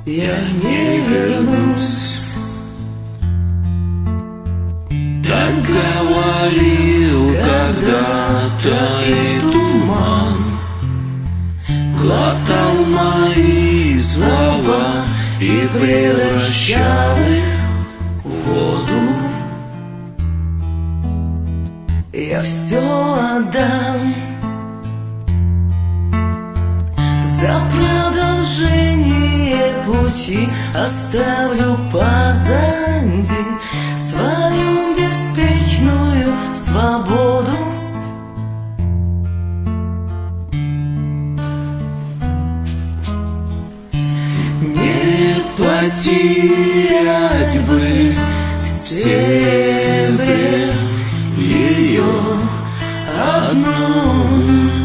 я не вернусь. Так говорил когда-то и туман, глотал мои слова и превращал их в воду. Я все отдам за продолжение пути, оставлю позади свою беспечную свободу. Не потерять бы в себе ее одну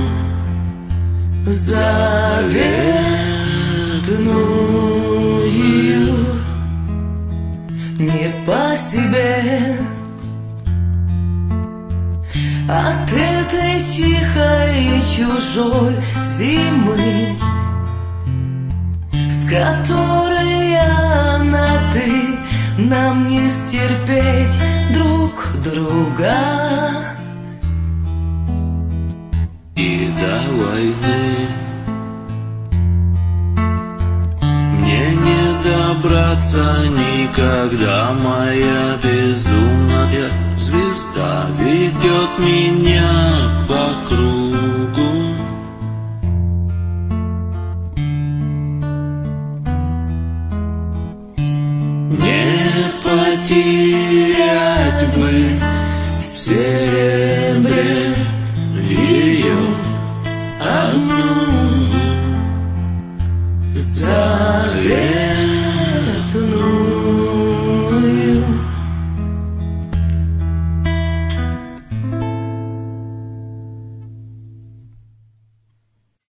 заветную. Не по себе от этой тихой и чужой зимы, с которой я на ты, нам не стерпеть друг друга. И до войны мне не добраться никогда, моя безумная звезда ведет меня